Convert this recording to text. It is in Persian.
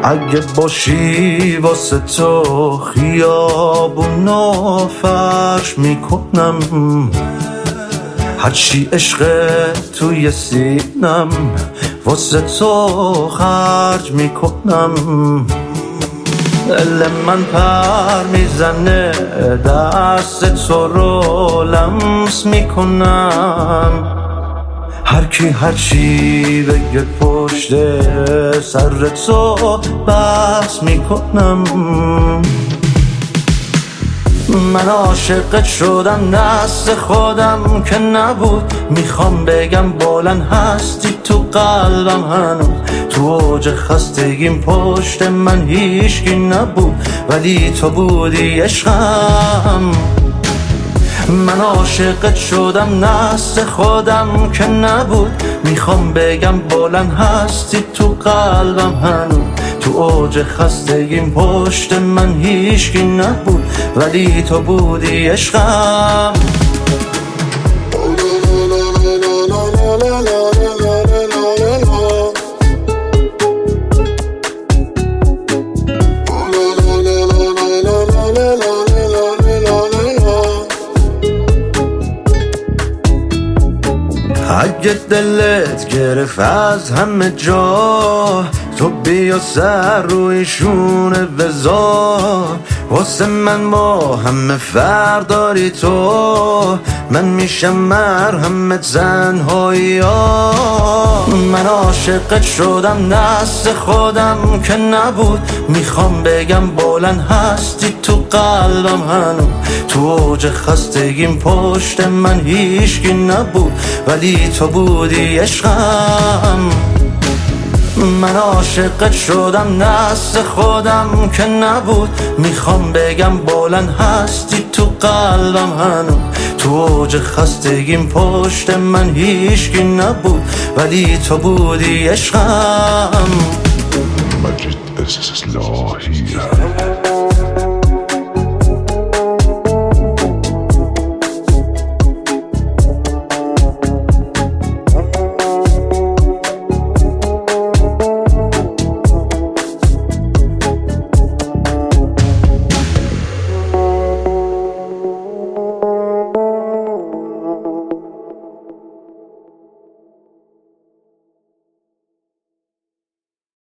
اگه باشی واسه تو خیابونو فرش میکنم، هرچی عشق توی سینم واسه تو خرج میکنم. دل من پر میزنه دست تو رو لمس میکنم، هرکی هرچی بگه پشت سر تو بحث میکنم. من عاشقت شدم دست خودم که نبود، میخوام بگم بلند هستی تو قلبم هنوز، تو اوج خستگیم پشت من هیچکی نبود ولی تو بودی عشقم. من عاشقت شدم دست خودم که نبود، میخوام بگم بلند هستی تو قلبم هنوز، تو اوج خستگیم پشت من هیچکی نبود ولی تو بودی عشقم. اگه دلت گرفت از همه جا، تو بیا سر روی شونه بذار، واسه من با همه فرق داری تو، من میشم مرهم تنهایی ها. من عاشقت شدم دست خودم که نبود، میخوام بگم بلند هستی تو قلبم هنوز، تو اوج خستگیم پشت من هیچکی نبود ولی تو بودی عشقم. من عاشقت شدم دست خودم که نبود، میخوام بگم بلند هستی تو قلبم هنوز، تو اوج خستگیم پشت من هیچکی نبود ولی تو بودی عشقم. مجید اصلاحی